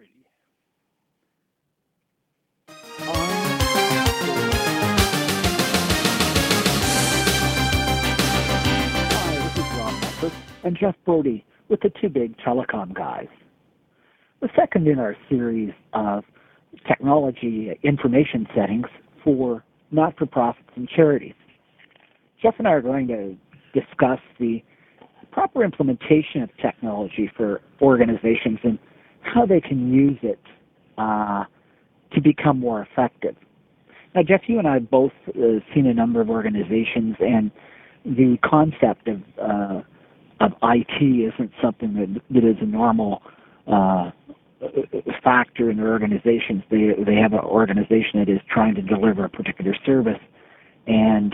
Hi, this is Rob Memphis and Jeff Brody with the Two Big Telecom Guys. The second in our series of technology information settings for not-for-profits and charities. Jeff and I are going to discuss the proper implementation of technology for organizations and how they can use it to become more effective. Now, Jeff, you and I have both seen a number of organizations, and the concept of IT isn't something that is a normal factor in their organizations. They have an organization that is trying to deliver a particular service, and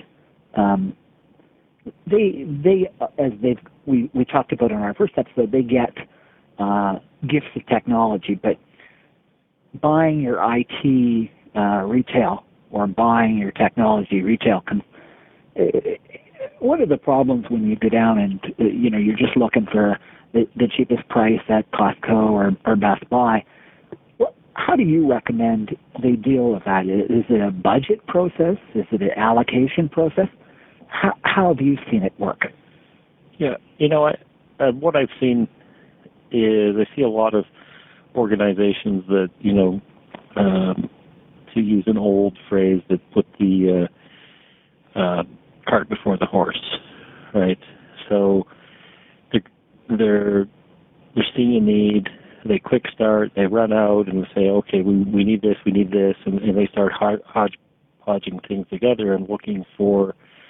we talked about in our first episode, they get gifts of technology, but buying your IT retail or buying your technology retail what are the problems when you go down and you're just looking for the cheapest price at Costco or Best Buy? How do you recommend they deal with that? Is it a budget process? Is it an allocation process? How have you seen it work? Yeah, what I've seen is I see a lot of organizations that, to use an old phrase, that put the cart before the horse, right? So they're seeing a need, they quick start, they run out and say, okay, we need this, and they start hodging things together and looking for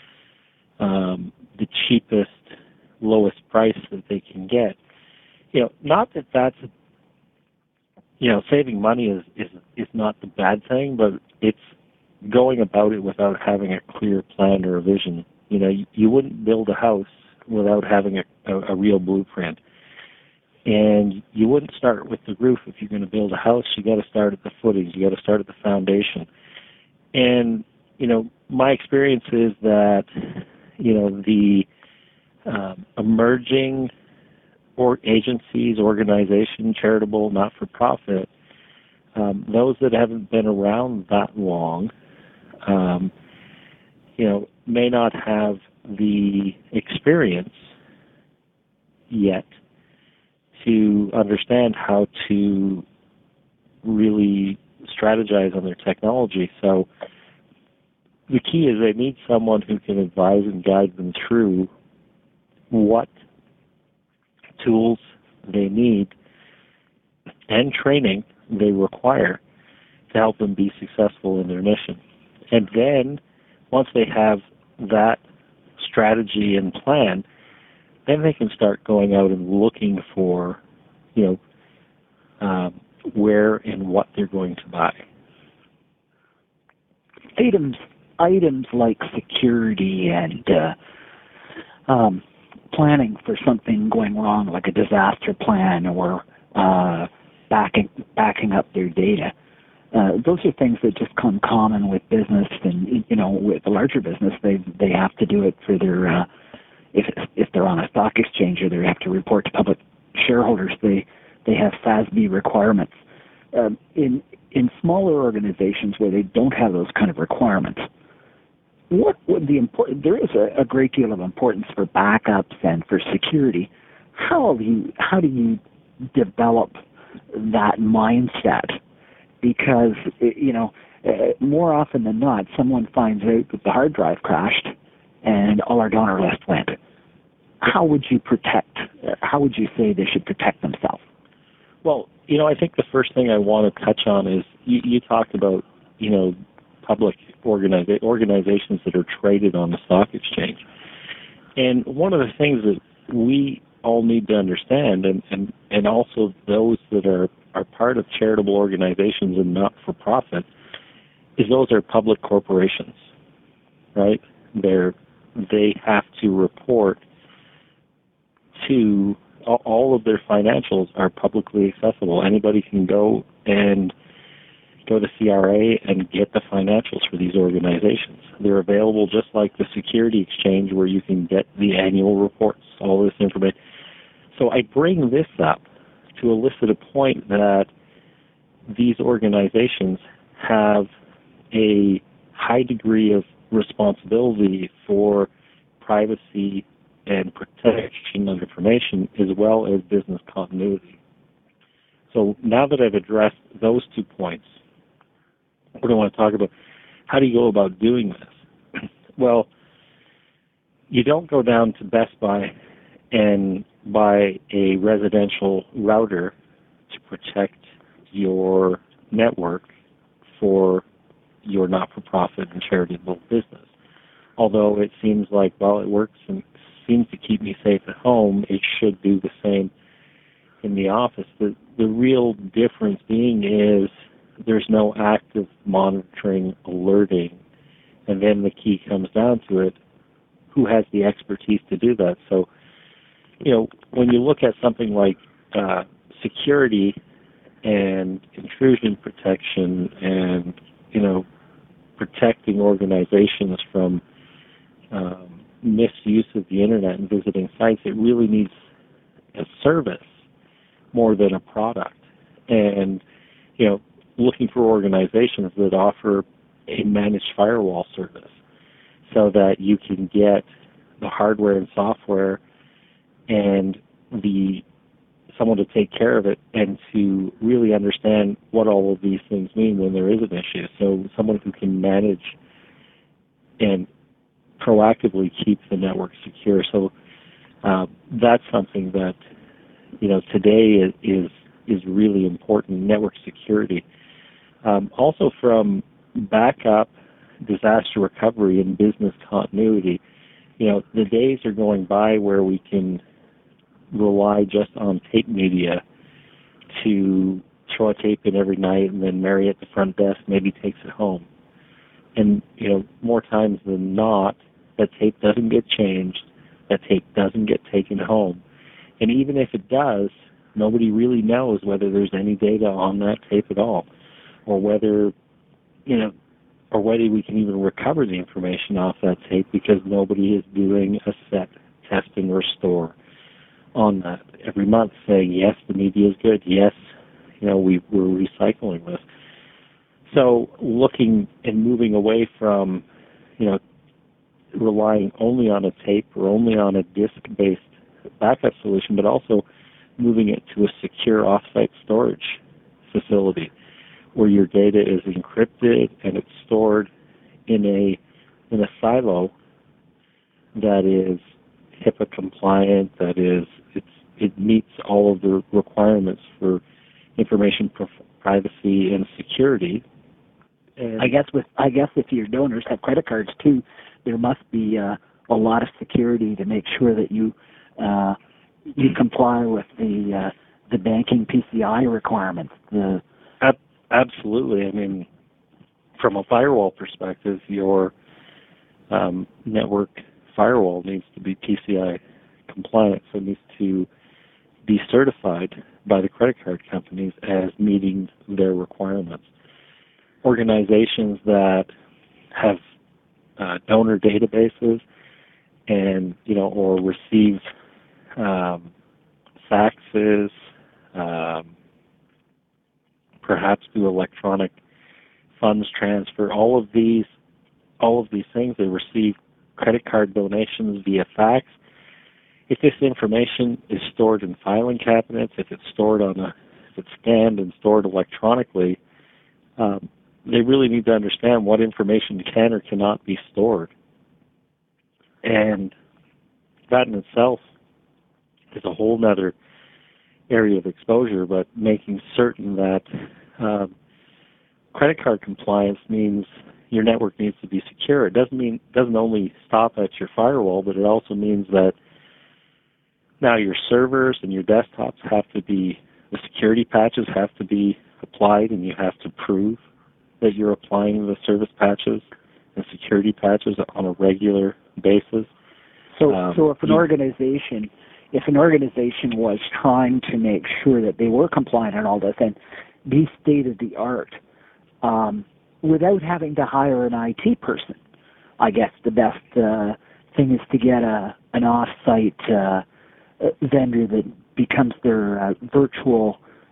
the cheapest, lowest price that they can get. Not that that's saving money is not the bad thing, but it's going about it without having a clear plan or a vision. You wouldn't build a house without having a real blueprint. And you wouldn't start with the roof if you're going to build a house. You got to start at the footings. You got to start at the foundation. And, my experience is that, the emerging agencies, organizations, charitable, not-for-profit, those that haven't been around that long, may not have the experience yet to understand how to really strategize on their technology. So the key is they need someone who can advise and guide them through what tools they need and training they require to help them be successful in their mission. And then, once they have that strategy and plan, then they can start going out and looking for, where and what they're going to buy. Items like security and planning for something going wrong, like a disaster plan or backing up their data. Those are things that just come common with business, and with the larger business, they have to do it for their if they're on a stock exchange or they have to report to public shareholders. They have FASB requirements. In smaller organizations where they don't have those kind of requirements, what would there is a great deal of importance for backups and for security. How do you develop that mindset? Because more often than not, someone finds out that the hard drive crashed and all our donor list went. How would you say they should protect themselves? Well, I think the first thing I want to touch on is you talked about, public organizations that are traded on the stock exchange. And one of the things that we all need to understand, and also those that are part of charitable organizations and not-for-profit, is those are public corporations, right? They have to report to all of their financials are publicly accessible. Anybody can go to CRA and get the financials for these organizations. They're available just like the Security Exchange, where you can get the annual reports, all this information. So I bring this up to elicit a point that these organizations have a high degree of responsibility for privacy and protection of information as well as business continuity. So now that I've addressed those 2 points, we're going to want to talk about how do you go about doing this? Well, you don't go down to Best Buy and buy a residential router to protect your network for your not-for-profit and charitable business. Although it seems like, well, it works and seems to keep me safe at home, it should do the same in the office. The real difference being is there's no active monitoring, alerting, and then the key comes down to it, who has the expertise to do that? So, when you look at something like security and intrusion protection and, protecting organizations from misuse of the internet and visiting sites, it really needs a service more than a product. And, looking for organizations that offer a managed firewall service so that you can get the hardware and software and someone to take care of it and to really understand what all of these things mean when there is an issue. So someone who can manage and proactively keep the network secure. So that's something that, today is really important, network security. Also from backup, disaster recovery, and business continuity, the days are going by where we can rely just on tape media to throw a tape in every night and then Mary at the front desk maybe takes it home. And, more times than not, that tape doesn't get changed, that tape doesn't get taken home. And even if it does, nobody really knows whether there's any data on that tape at all, or whether, or whether we can even recover the information off that tape because nobody is doing a set, test, and restore on that every month saying, yes, the media is good, yes, we're recycling this. So looking and moving away from, relying only on a tape or only on a disk-based backup solution, but also moving it to a secure offsite storage facility where your data is encrypted and it's stored in a silo that is HIPAA compliant, that is it meets all of the requirements for information privacy and security. And I guess if your donors have credit cards too, there must be a lot of security to make sure that you comply with the banking PCI requirements. Absolutely. I mean, from a firewall perspective, your network firewall needs to be PCI compliant, so it needs to be certified by the credit card companies as meeting their requirements. Organizations that have donor databases and, or receive faxes, perhaps do electronic funds transfer, all of these things, they receive credit card donations via fax. If this information is stored in filing cabinets, if it's stored if it's scanned and stored electronically, they really need to understand what information can or cannot be stored. And that in itself is a whole other area of exposure, but making certain that credit card compliance means your network needs to be secure. It doesn't only stop at your firewall, but it also means that now your servers and your desktops the security patches have to be applied, and you have to prove that you're applying the service patches and security patches on a regular basis. So if an organization was trying to make sure that they were compliant on all this and be state of the art, without having to hire an IT person, I guess the best thing is to get an off-site vendor that becomes their virtual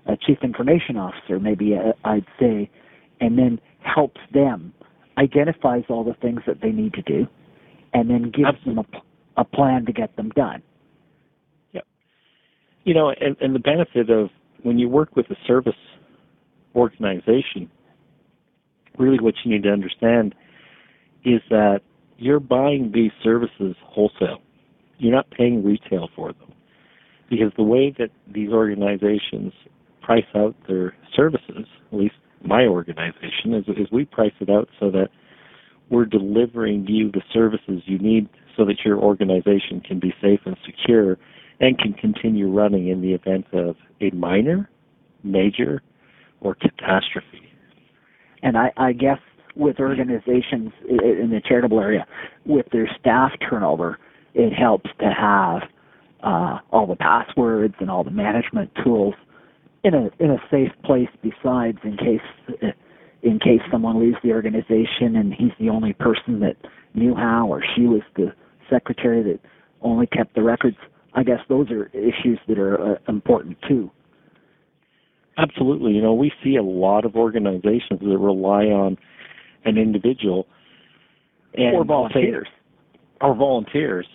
a chief information officer, maybe I'd say, and then helps them, identifies all the things that they need to do, and then gives them a plan to get them done. Yeah. And the benefit of when you work with a service organization, really what you need to understand is that you're buying these services wholesale. You're not paying retail for them. Because the way that these organizations price out their services, at least my organization, is we price it out so that we're delivering you the services you need so that your organization can be safe and secure and can continue running in the event of a minor, major, or catastrophe. And I guess with organizations in the charitable area, with their staff turnover, it helps to have all the passwords and all the management tools in a safe place. Besides, in case someone leaves the organization and he's the only person that knew how, or she was the secretary that only kept the records. I guess those are issues that are important too. Absolutely. We see a lot of organizations that rely on an individual or volunteers. Volunteers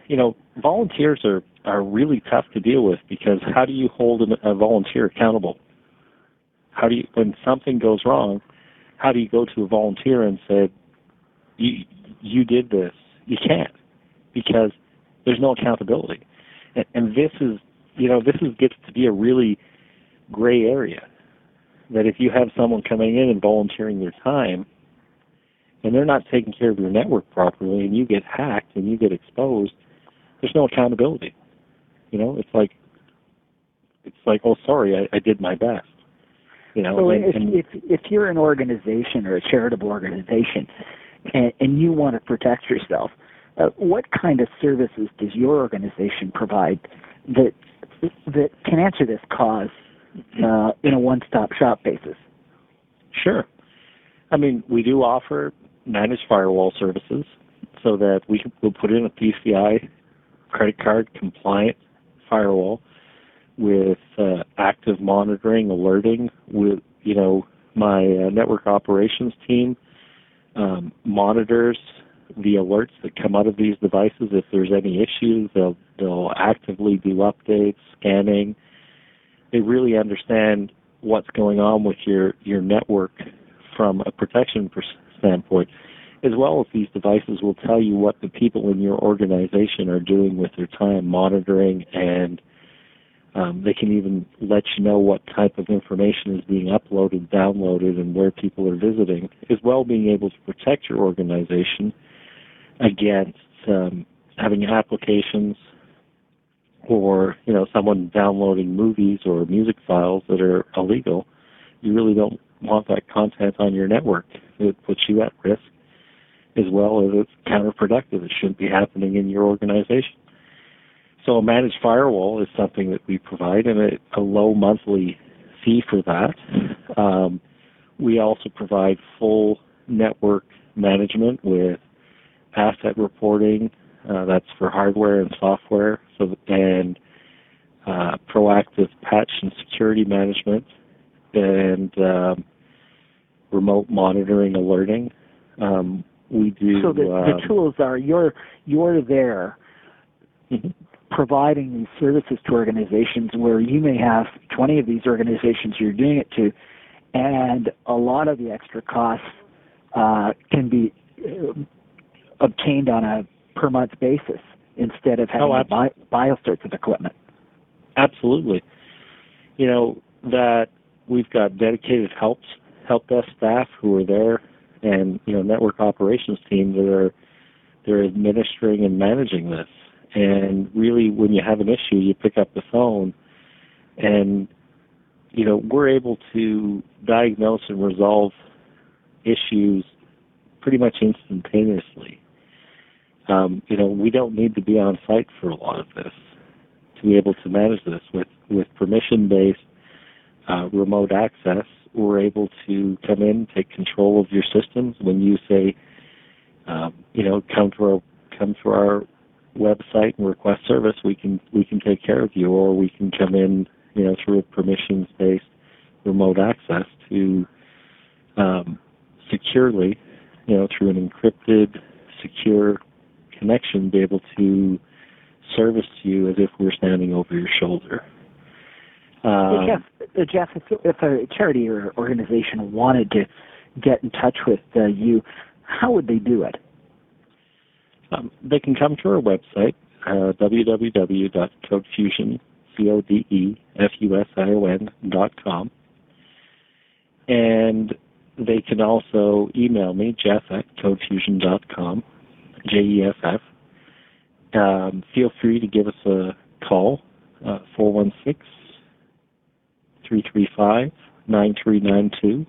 are really tough to deal with, because how do you hold a volunteer accountable? When something goes wrong, how do you go to a volunteer and say, you did this? You can't, because there's no accountability. And this gets to be a really gray area, that if you have someone coming in and volunteering their time and they're not taking care of your network properly and you get hacked and you get exposed, there's no accountability. It's like, oh, sorry, I did my best. So if you're an organization or a charitable organization and you want to protect yourself, what kind of services does your organization provide that can answer this cause in a one-stop shop basis? Sure. We do offer managed firewall services so that we'll put in a PCI credit card compliant firewall with active monitoring, alerting. With my network operations team monitors the alerts that come out of these devices. If there's any issues, they'll actively do updates, scanning. They really understand what's going on with your network from a protection standpoint, as well as these devices will tell you what the people in your organization are doing with their time monitoring, and they can even let you know what type of information is being uploaded, downloaded, and where people are visiting, as well being able to protect your organization against having applications or someone downloading movies or music files that are illegal. You really don't want that content on your network. It puts you at risk, as well as it's counterproductive. It shouldn't be happening in your organization. So a managed firewall is something that we provide, and a low monthly fee for that. We also provide full network management with asset reporting. That's for hardware and software, and proactive patch and security management, and remote monitoring, alerting. We do. So the tools are you're there. Mm-hmm. Providing these services to organizations where you may have 20 of these organizations you're doing it to, and a lot of the extra costs can be obtained on a per-month basis instead of having to buy all sorts of equipment. Absolutely. That we've got dedicated help desk staff who are there, and network operations team that they're administering and managing this. And really, when you have an issue, you pick up the phone, and we're able to diagnose and resolve issues pretty much instantaneously. We don't need to be on site for a lot of this to be able to manage this. With permission-based remote access, we're able to come in, take control of your systems. When you say, come to our website and request service, we can take care of you, or we can come in through a permissions-based remote access to securely, through an encrypted, secure connection, be able to service you as if we're standing over your shoulder. Jeff, if a charity or organization wanted to get in touch with you, how would they do it? They can come to our website, www.codefusion.com, and they can also email me, jeff@codefusion.com, JEFF. Feel free to give us a call, 416-335-9392,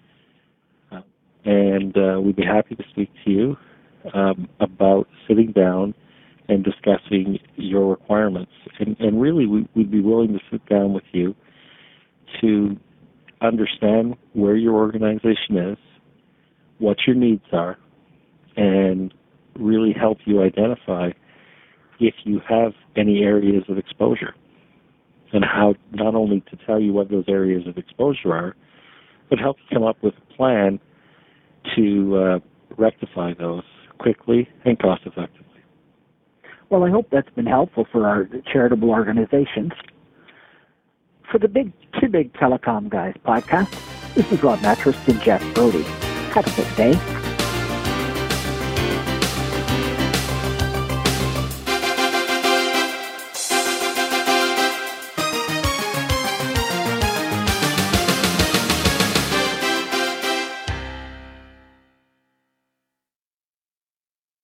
and we'd be happy to speak to you about sitting down and discussing your requirements. And really, we'd be willing to sit down with you to understand where your organization is, what your needs are, and really help you identify if you have any areas of exposure, and how not only to tell you what those areas of exposure are, but help you come up with a plan to rectify those quickly and cost-effectively. Well, I hope that's been helpful for our charitable organizations. For the Two Big Telecom Guys podcast, this is Rob Mattress and Jeff Brody. Have a good day.